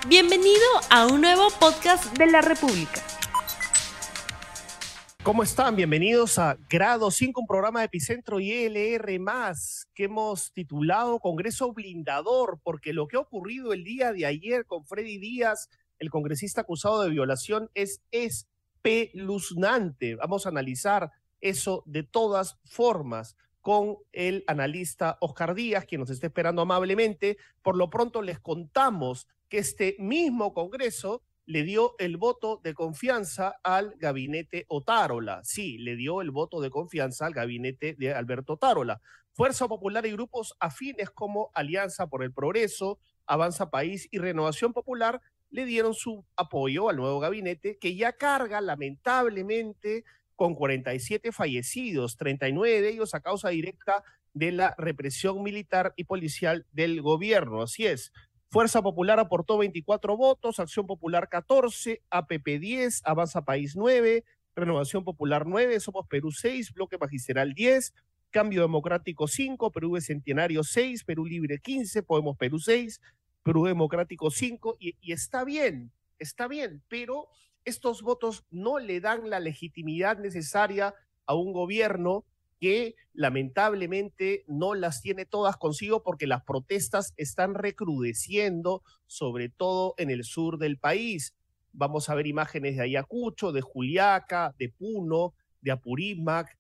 Bienvenido a un nuevo podcast de la República. ¿Cómo están? Bienvenidos a Grado 5, un programa de Epicentro y ELR+, que hemos titulado Congreso Blindador, porque lo que ha ocurrido el día de ayer con Freddy Díaz, el congresista acusado de violación, es espeluznante. Vamos a analizar eso de todas formas con el analista Oscar Díaz, quien nos está esperando amablemente. Por lo pronto les contamos que este mismo Congreso le dio el voto de confianza al gabinete Otárola. Sí, le dio el voto de confianza al gabinete de Alberto Otárola. Fuerza Popular y grupos afines como Alianza por el Progreso, Avanza País y Renovación Popular le dieron su apoyo al nuevo gabinete, que ya carga lamentablemente con 47 fallecidos, 39 de ellos a causa directa de la represión militar y policial del gobierno. Así es. Fuerza Popular aportó 24 votos, Acción Popular 14, APP 10, Avanza País 9, Renovación Popular 9, Somos Perú 6, Bloque Magisterial 10, Cambio Democrático 5, Perú Bicentenario 6, Perú Libre 15, Podemos Perú 6, Perú Democrático 5, y está bien, pero estos votos no le dan la legitimidad necesaria a un gobierno que lamentablemente no las tiene todas consigo porque las protestas están recrudeciendo, sobre todo en el sur del país. Vamos a ver imágenes de Ayacucho, de Juliaca, de Puno, de Apurímac,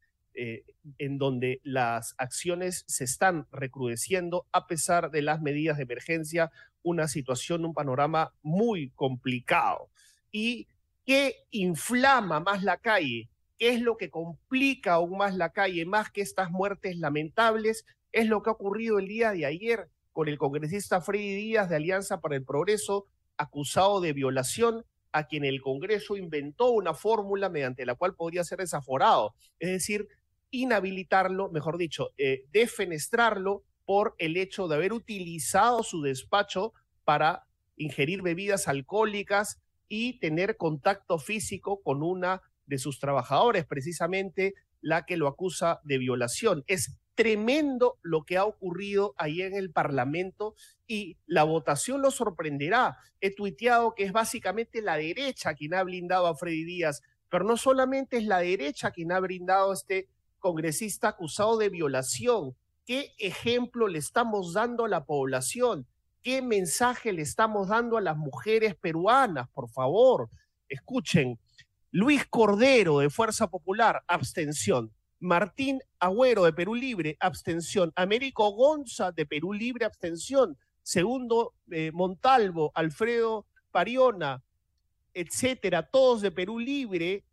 en donde las acciones se están recrudeciendo a pesar de las medidas de emergencia, una situación, un panorama muy complicado. ¿Y qué inflama más la calle? ¿Qué es lo que complica aún más la calle, más que estas muertes lamentables? Es lo que ha ocurrido el día de ayer con el congresista Freddy Díaz de Alianza para el Progreso, acusado de violación, a quien el Congreso inventó una fórmula mediante la cual podría ser desaforado, es decir, inhabilitarlo, mejor dicho, defenestrarlo por el hecho de haber utilizado su despacho para ingerir bebidas alcohólicas y tener contacto físico con una de sus trabajadores, precisamente la que lo acusa de violación. Es tremendo lo que ha ocurrido ahí en el Parlamento y la votación lo sorprenderá. He tuiteado que es básicamente la derecha quien ha blindado a Freddy Díaz, pero no solamente es la derecha quien ha blindado a este congresista acusado de violación. ¿Qué ejemplo le estamos dando a la población? ¿Qué mensaje le estamos dando a las mujeres peruanas? Por favor, escuchen. Luis Cordero, de Fuerza Popular, abstención. Martín Agüero, de Perú Libre, abstención. Américo Gonza, de Perú Libre, abstención. Segundo, Montalvo, Alfredo Pariona, etcétera, todos de Perú Libre,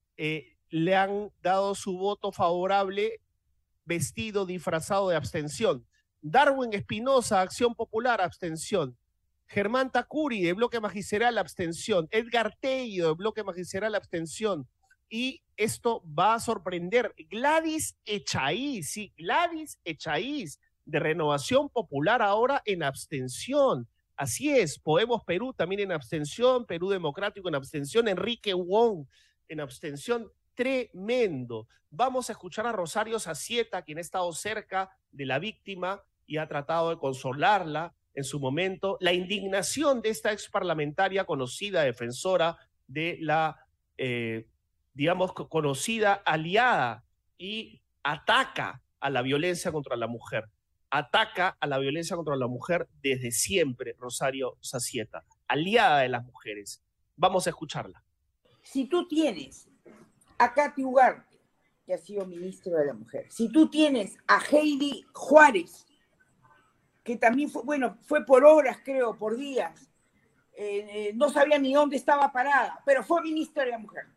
le han dado su voto favorable, vestido, disfrazado de abstención. Darwin Espinosa, Acción Popular, abstención. Germán Tacuri, de Bloque Magisterial, abstención. Edgar Tello, de Bloque Magisterial, abstención. Y esto va a sorprender. Gladys Echaíz, sí, Gladys Echaíz, de Renovación Popular, ahora en abstención. Así es, Podemos Perú también en abstención, Perú Democrático en abstención, Enrique Wong en abstención. Tremendo. Vamos a escuchar a Rosario Zacieta, quien ha estado cerca de la víctima y ha tratado de consolarla en su momento. La indignación de esta ex parlamentaria conocida, defensora de la, digamos, conocida aliada, y ataca a la violencia contra la mujer. Ataca a la violencia contra la mujer desde siempre, Rosario Zacieta, aliada de las mujeres. Vamos a escucharla. Si tú tienes a Katy Ugarte, que ha sido ministro de la Mujer, si tú tienes a Heidi Juárez, que también fue por horas, creo, por días, no sabía ni dónde estaba parada, pero fue ministra de la Mujer.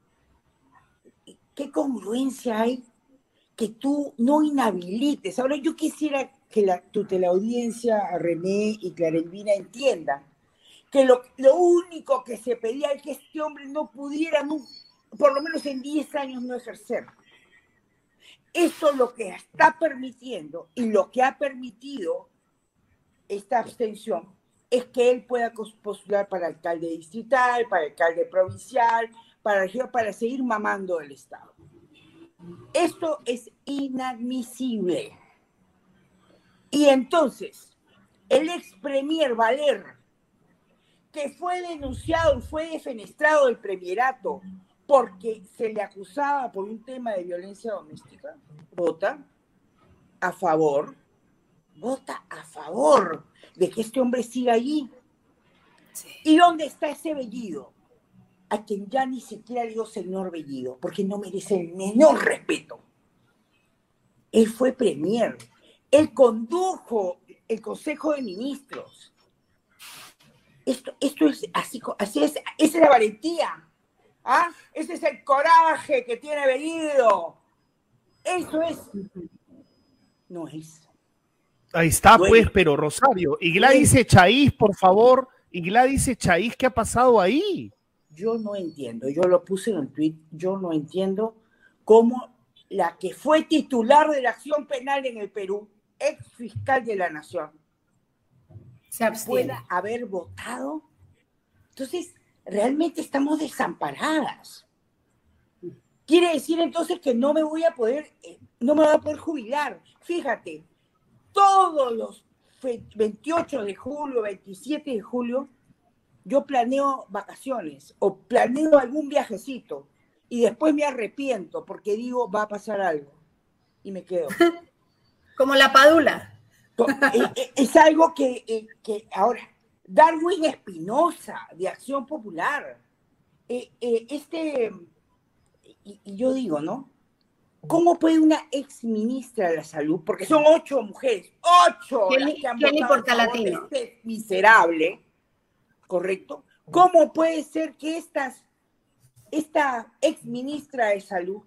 ¿Qué congruencia hay que tú no inhabilites? Ahora yo quisiera que la tutelaudiencia, René y Clara Elvira, entiendan que lo único que se pedía es que este hombre no pudiera, por lo menos en 10 años, no ejercer. Eso es lo que está permitiendo y lo que ha permitido esta abstención es que él pueda postular para alcalde distrital, para alcalde provincial, para seguir mamando el Estado. Esto es inadmisible. Y entonces, el ex premier Valer, que fue denunciado y fue defenestrado del premierato porque se le acusaba por un tema de violencia doméstica, vota a favor de que este hombre siga allí. Sí. ¿Y dónde está ese Bellido? A quien ya ni siquiera le digo señor Bellido, porque no merece el menor respeto. Él fue premier, él condujo el Consejo de Ministros. Esto es así es, esa es la valentía. ¿Ah? Ese es el coraje que tiene Bellido. Eso es. No es. Ahí está, pues, pero Rosario, y Gladys Echaíz, por favor, y Gladys Echaíz, ¿qué ha pasado ahí? Yo no entiendo, yo lo puse en un tuit, yo no entiendo cómo la que fue titular de la acción penal en el Perú, ex fiscal de la Nación, se pueda haber votado. Entonces, realmente estamos desamparadas. Quiere decir entonces que no me voy a poder jubilar. Fíjate, todos los 28 de julio, 27 de julio, yo planeo vacaciones o planeo algún viajecito y después me arrepiento porque digo, va a pasar algo y me quedo. Como la Padula. Es algo que ahora, Darwin Espinosa, de Acción Popular, y yo digo, ¿no? ¿Cómo puede una ex ministra de la Salud, porque son 8 mujeres, 8 las que han votado a favor de este miserable, ¿correcto? ¿Cómo puede ser que esta ex ministra de Salud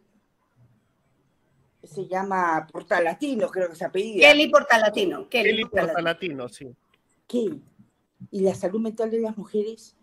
se llama Portalatino, creo que se apellida? Kelly Portalatino. Kelly Portalatino, sí. ¿Qué? ¿Y la salud mental de las mujeres?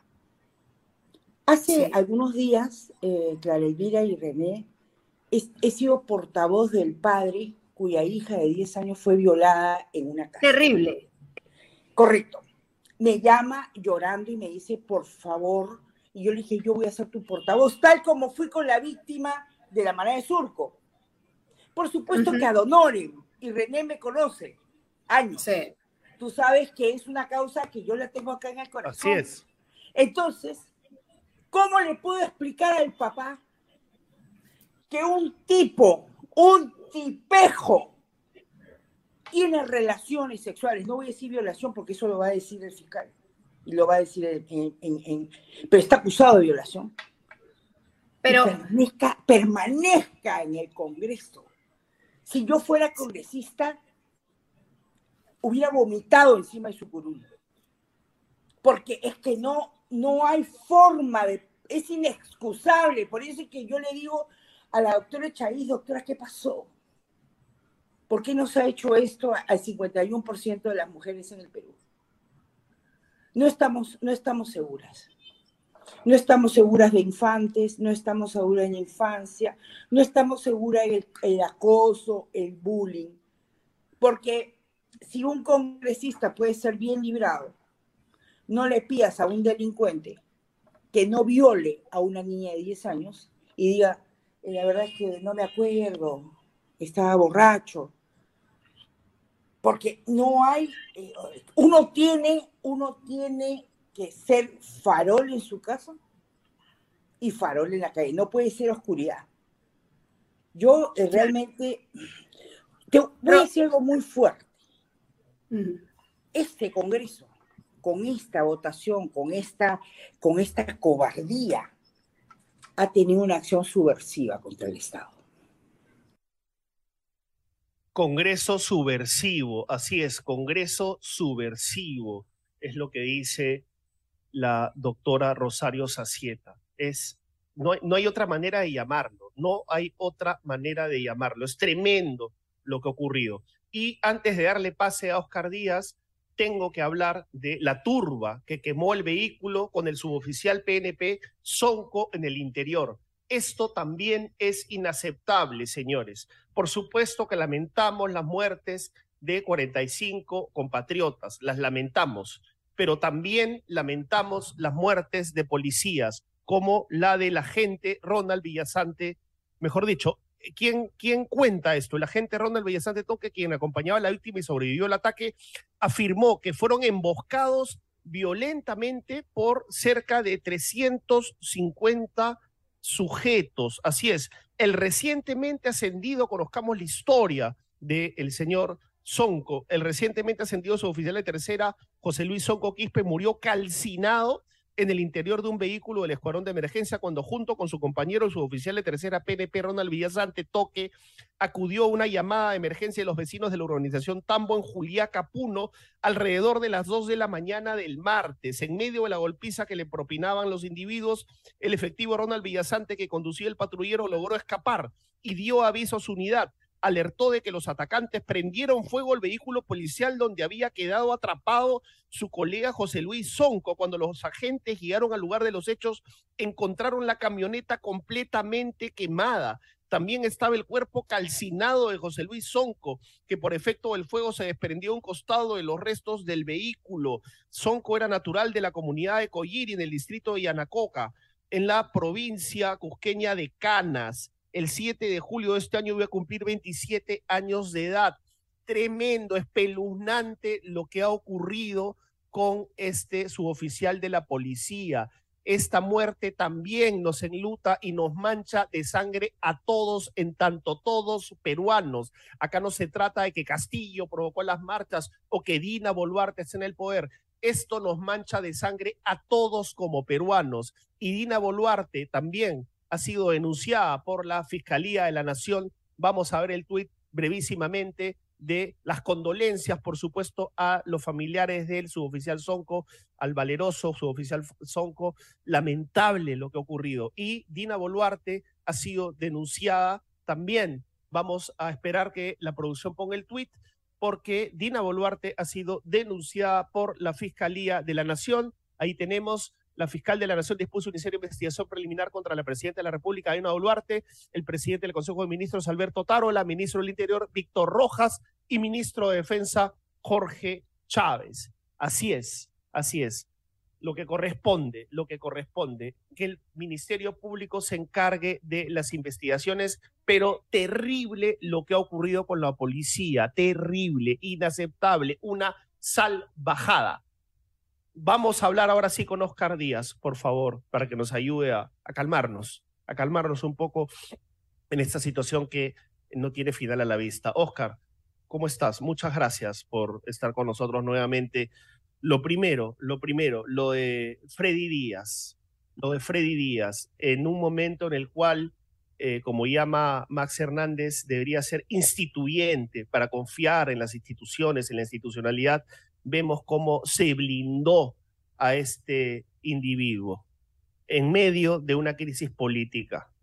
Hace algunos días, Clara Elvira y René, he sido portavoz del padre cuya hija de 10 años fue violada en una casa. Terrible. Correcto. Me llama llorando y me dice, por favor, y yo le dije, yo voy a ser tu portavoz, tal como fui con la víctima de la manada de Surco. Por supuesto que ad honorem, y René me conoce, años. Sí. Tú sabes que es una causa que yo la tengo acá en el corazón. Así es. Entonces, ¿cómo le puedo explicar al papá que un tipejo, tiene relaciones sexuales? No voy a decir violación porque eso lo va a decir el fiscal y lo va a decir pero está acusado de violación. Pero permanezca en el Congreso. Si yo fuera congresista, hubiera vomitado encima de su curul. Porque es que no hay forma es inexcusable. Por eso es que yo le digo a la doctora Echaíz, doctora, ¿qué pasó? ¿Por qué no se ha hecho esto al 51% de las mujeres en el Perú? No estamos seguras. No estamos seguras de infantes, no estamos seguras en la infancia, no estamos seguras en el acoso, el bullying. Porque si un congresista puede ser bien librado, no le pidas a un delincuente que no viole a una niña de 10 años y diga, la verdad es que no me acuerdo, estaba borracho. Porque no hay, uno tiene que ser farol en su casa y farol en la calle, no puede ser oscuridad. Yo realmente, te voy a decir algo muy fuerte. Este Congreso, con esta votación, con esta cobardía, ha tenido una acción subversiva contra el Estado. Congreso subversivo, así es, Congreso subversivo, es lo que dice la doctora Rosario Zazieta. No hay otra manera de llamarlo, no hay otra manera de llamarlo. Es tremendo lo que ha ocurrido. Y antes de darle pase a Oscar Díaz, tengo que hablar de la turba que quemó el vehículo con el suboficial PNP Sonco en el interior. Esto también es inaceptable, señores. Por supuesto que lamentamos las muertes de 45 compatriotas, las lamentamos, pero también lamentamos las muertes de policías, como la del agente Ronald Villasante, mejor dicho, ¿quién cuenta esto? El agente Ronald Villasante Toque, quien acompañaba a la víctima y sobrevivió al ataque, afirmó que fueron emboscados violentamente por cerca de 350 sujetos. Así es, el recientemente ascendido, conozcamos la historia del señor Sonco, el recientemente ascendido suboficial de tercera, José Luis Sonco Quispe, murió calcinado en el interior de un vehículo del escuadrón de emergencia cuando junto con su compañero, el suboficial de tercera PNP, Ronald Villasante Toque, acudió a una llamada de emergencia de los vecinos de la urbanización Tambo en Juliaca, Puno, alrededor de las 2 de la mañana del martes. En medio de la golpiza que le propinaban los individuos, el efectivo Ronald Villasante, que conducía el patrullero, logró escapar y dio aviso a su unidad. Alertó de que los atacantes prendieron fuego al vehículo policial donde había quedado atrapado su colega José Luis Sonco. Cuando los agentes llegaron al lugar de los hechos, encontraron la camioneta completamente quemada. También estaba el cuerpo calcinado de José Luis Sonco, que por efecto del fuego se desprendió a un costado de los restos del vehículo. Sonco era natural de la comunidad de Colliri, en el distrito de Yanacoca, en la provincia cusqueña de Canas. El 7 de julio de este año voy a cumplir 27 años de edad. Tremendo, espeluznante lo que ha ocurrido con este suboficial de la policía. Esta muerte también nos enluta y nos mancha de sangre a todos, en tanto todos peruanos. Acá no se trata de que Castillo provocó las marchas o que Dina Boluarte esté en el poder. Esto nos mancha de sangre a todos como peruanos. Y Dina Boluarte también ha sido denunciada por la Fiscalía de la Nación. Vamos a ver el tuit brevísimamente de las condolencias, por supuesto, a los familiares del suboficial Sonco, al valeroso suboficial Sonco. Lamentable lo que ha ocurrido. Y Dina Boluarte ha sido denunciada también. Vamos a esperar que la producción ponga el tuit, porque Dina Boluarte ha sido denunciada por la Fiscalía de la Nación. Ahí tenemos: la fiscal de la Nación dispuso iniciar investigación preliminar contra la presidenta de la República, Dina Boluarte, el presidente del Consejo de Ministros, Alberto Tarola, ministro del Interior, Víctor Rojas, y ministro de Defensa, Jorge Chávez. Así es, así es. Lo que corresponde, que el Ministerio Público se encargue de las investigaciones, pero terrible lo que ha ocurrido con la policía, terrible, inaceptable, una salvajada. Vamos a hablar ahora sí con Oscar Díaz, por favor, para que nos ayude a calmarnos un poco en esta situación que no tiene final a la vista. Oscar, ¿cómo estás? Muchas gracias por estar con nosotros nuevamente. Lo primero, lo de Freddy Díaz, en un momento en el cual, como llama Max Hernández, debería ser instituyente para confiar en las instituciones, en la institucionalidad. Vemos cómo se blindó a este individuo en medio de una crisis política.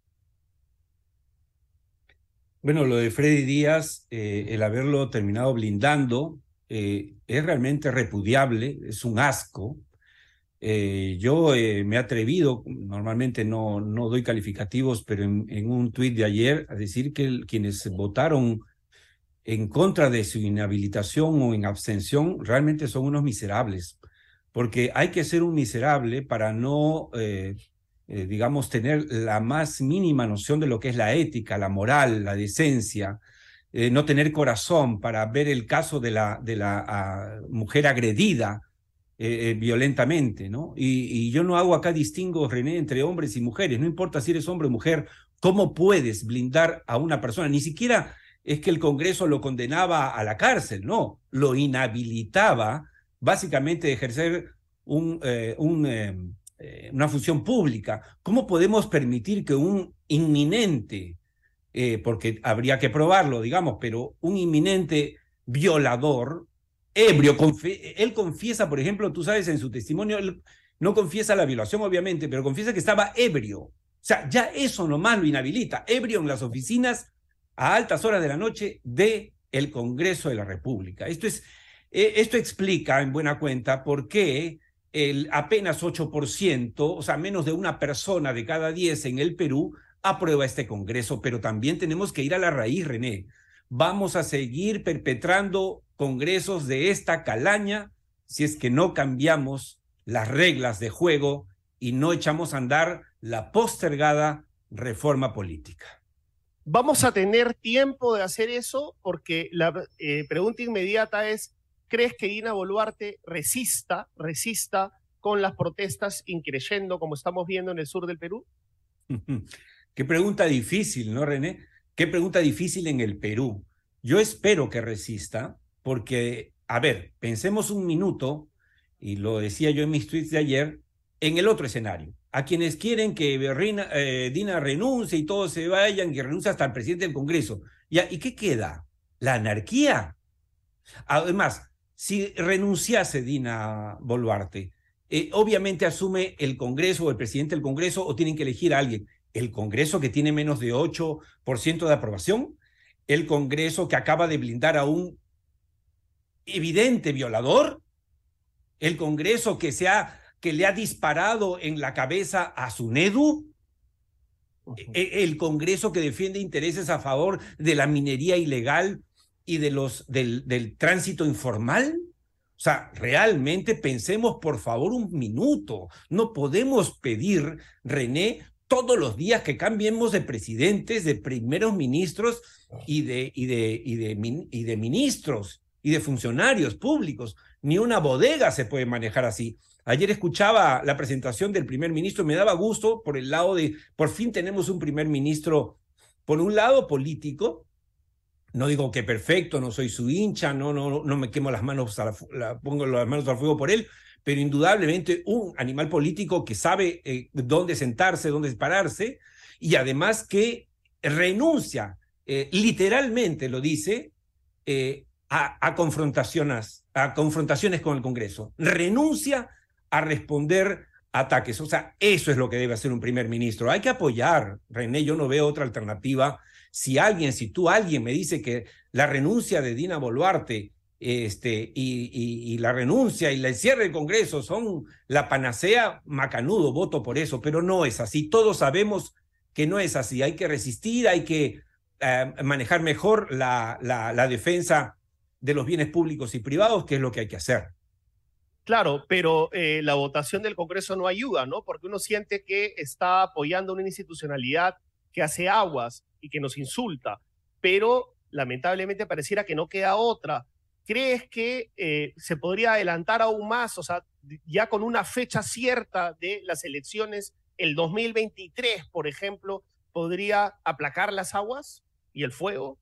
Bueno, lo de Freddy Díaz, el haberlo terminado blindando, es realmente repudiable, es un asco. Yo me he atrevido, normalmente no doy calificativos, pero en un tuit de ayer a decir que quienes votaron en contra de su inhabilitación o en abstención realmente son unos miserables, porque hay que ser un miserable para no, digamos, tener la más mínima noción de lo que es la ética, la moral, la decencia, no tener corazón para ver el caso de la mujer agredida violentamente, ¿no? Y yo no hago acá distingo, René, entre hombres y mujeres, no importa si eres hombre o mujer, ¿cómo puedes blindar a una persona? Ni siquiera es que el Congreso lo condenaba a la cárcel, no, lo inhabilitaba básicamente de ejercer una función pública. ¿Cómo podemos permitir que un inminente, porque habría que probarlo, digamos, pero un inminente violador, ebrio, él confiesa, por ejemplo, tú sabes, en su testimonio, él no confiesa la violación, obviamente, pero confiesa que estaba ebrio. O sea, ya eso nomás lo inhabilita, ebrio en las oficinas a altas horas de la noche del Congreso de la República. Esto explica en buena cuenta por qué el apenas 8%, o sea, menos de una persona de cada 10 en el Perú, aprueba este Congreso. Pero también tenemos que ir a la raíz, René. Vamos a seguir perpetrando congresos de esta calaña si es que no cambiamos las reglas de juego y no echamos a andar la postergada reforma política. ¿Vamos a tener tiempo de hacer eso? Porque la pregunta inmediata es, ¿crees que Dina Boluarte resista con las protestas increyendo como estamos viendo en el sur del Perú? Qué pregunta difícil, ¿no, René? Qué pregunta difícil en el Perú. Yo espero que resista, porque, a ver, pensemos un minuto, y lo decía yo en mis tweets de ayer, en el otro escenario. A quienes quieren que Dina renuncie y todos se vayan, que renuncie hasta el presidente del Congreso. ¿Y qué queda? ¿La anarquía? Además, si renunciase Dina Boluarte, obviamente asume el Congreso o el presidente del Congreso, o tienen que elegir a alguien. El Congreso que tiene menos de 8% de aprobación, el Congreso que acaba de blindar a un evidente violador, el Congreso que le ha disparado en la cabeza a Sunedu, el Congreso que defiende intereses a favor de la minería ilegal y del tránsito informal. O sea, realmente pensemos, por favor, un minuto. No podemos pedir, René, todos los días que cambiemos de presidentes, de primeros ministros y de ministros y de funcionarios públicos. Ni una bodega se puede manejar así. Ayer escuchaba la presentación del primer ministro, me daba gusto por el lado de, por fin tenemos un primer ministro, por un lado político. No digo que perfecto, no soy su hincha, no me quemo las manos, pongo las manos al fuego por él, pero indudablemente un animal político que sabe dónde sentarse, dónde pararse, y además que renuncia, literalmente lo dice, a confrontaciones con el Congreso. Renuncia a responder ataques. O sea, eso es lo que debe hacer un primer ministro. Hay que apoyar, René, yo no veo otra alternativa. Si alguien me dice que la renuncia de Dina Boluarte y la renuncia y el cierre del Congreso son la panacea, macanudo, voto por eso, pero no es así. Todos sabemos que no es así. Hay que resistir, hay que manejar mejor la defensa de los bienes públicos y privados, que es lo que hay que hacer. Claro, pero la votación del Congreso no ayuda, ¿no? Porque uno siente que está apoyando una institucionalidad que hace aguas y que nos insulta, pero lamentablemente pareciera que no queda otra. ¿Crees que se podría adelantar aún más, o sea, ya con una fecha cierta de las elecciones, el 2023, por ejemplo, podría aplacar las aguas y el fuego?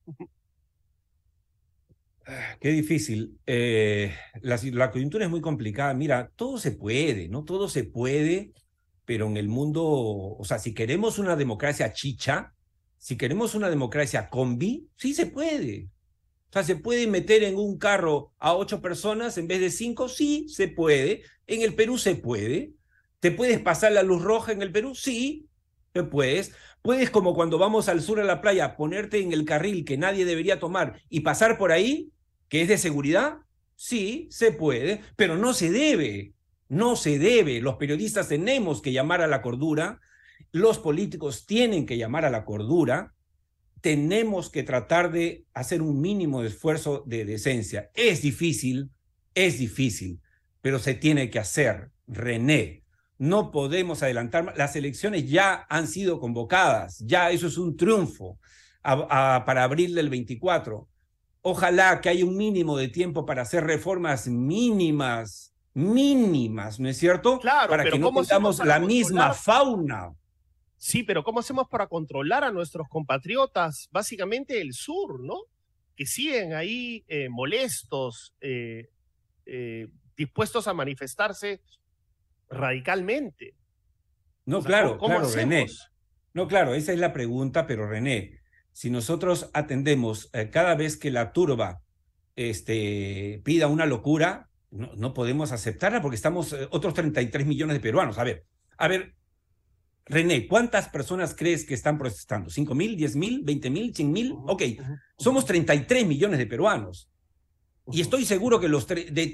Qué difícil. La coyuntura es muy complicada. Mira, todo se puede, ¿no? Todo se puede, pero en el mundo, o sea, si queremos una democracia chicha, si queremos una democracia combi, sí se puede. O sea, ¿se puede meter en un carro a 8 personas en vez de 5? Sí, se puede. En el Perú se puede. ¿Te puedes pasar la luz roja en el Perú? Sí, te puedes. Puedes, como cuando vamos al sur a la playa, ponerte en el carril que nadie debería tomar y pasar por ahí, que es de seguridad. Sí, se puede, pero no se debe. No se debe. Los periodistas tenemos que llamar a la cordura. Los políticos tienen que llamar a la cordura. Tenemos que tratar de hacer un mínimo de esfuerzo de decencia. Es difícil, pero se tiene que hacer, René. No podemos adelantar. Las elecciones ya han sido convocadas, ya eso es un triunfo para abril del 24. Ojalá que haya un mínimo de tiempo para hacer reformas mínimas, ¿no es cierto? Claro, para que no tengamos la misma fauna. Sí, pero ¿cómo hacemos para controlar a nuestros compatriotas, básicamente del sur, ¿no? Que siguen ahí molestos, dispuestos a manifestarse radicalmente. No, o sea, claro, ¿cómo claro, hacemos? René. No, claro, esa es la pregunta, pero René, si nosotros atendemos cada vez que la turba pida una locura, no podemos aceptarla porque estamos otros 33 millones de peruanos. A ver, René, ¿cuántas personas crees que están protestando? ¿5,000, 10,000, 20,000, 100,000? Ok, somos 33 millones de peruanos. Y estoy seguro que los de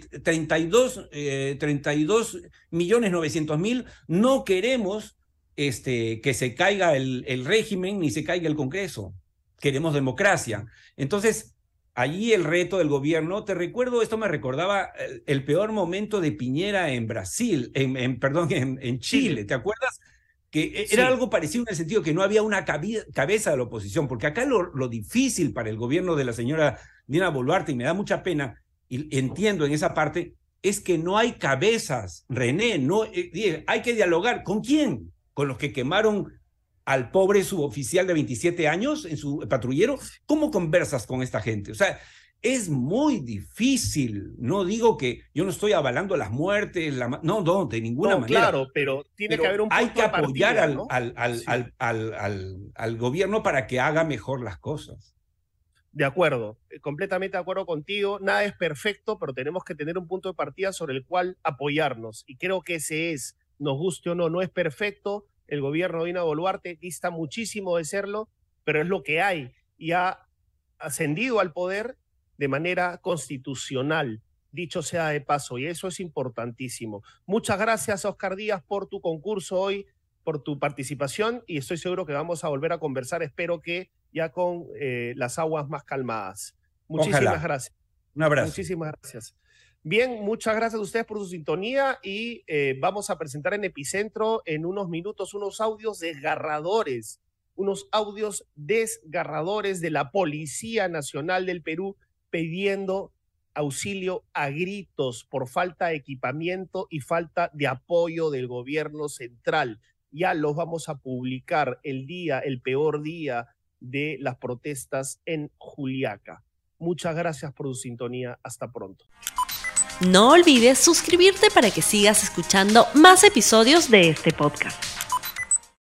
32,900,000 no queremos que se caiga el régimen ni se caiga el Congreso. Queremos democracia. Entonces, allí el reto del gobierno, te recuerdo, esto me recordaba el peor momento de Piñera en Brasil, en Chile, ¿te acuerdas? Que era algo parecido en el sentido que no había una cabeza de la oposición, porque acá lo difícil para el gobierno de la señora Dina Boluarte, y me da mucha pena, y entiendo en esa parte, es que no hay cabezas, René, no, hay que dialogar. ¿Con quién? ¿Con los que quemaron al pobre suboficial de 27 años en su patrullero? ¿Cómo conversas con esta gente? O sea, es muy difícil. No digo que yo no estoy avalando las muertes, no, de ninguna manera. Claro, pero tiene que haber un punto hay que apoyar partida, ¿no? al gobierno para que haga mejor las cosas. De acuerdo, completamente de acuerdo contigo. Nada es perfecto, pero tenemos que tener un punto de partida sobre el cual apoyarnos. Y creo que ese es, nos guste o no, no es perfecto. El gobierno de Dina Boluarte dista muchísimo de serlo, pero es lo que hay. Y ha ascendido al poder de manera constitucional, dicho sea de paso, y eso es importantísimo. Muchas gracias, Oscar Díaz, por tu concurso hoy, por tu participación, y estoy seguro que vamos a volver a conversar, espero que ya con las aguas más calmadas. Muchísimas gracias. Un abrazo. Muchísimas gracias. Bien, muchas gracias a ustedes por su sintonía y vamos a presentar en Epicentro en unos minutos unos audios desgarradores de la Policía Nacional del Perú pidiendo auxilio a gritos por falta de equipamiento y falta de apoyo del gobierno central. Ya los vamos a publicar el peor día de las protestas en Juliaca. Muchas gracias por su sintonía. Hasta pronto. No olvides suscribirte para que sigas escuchando más episodios de este podcast.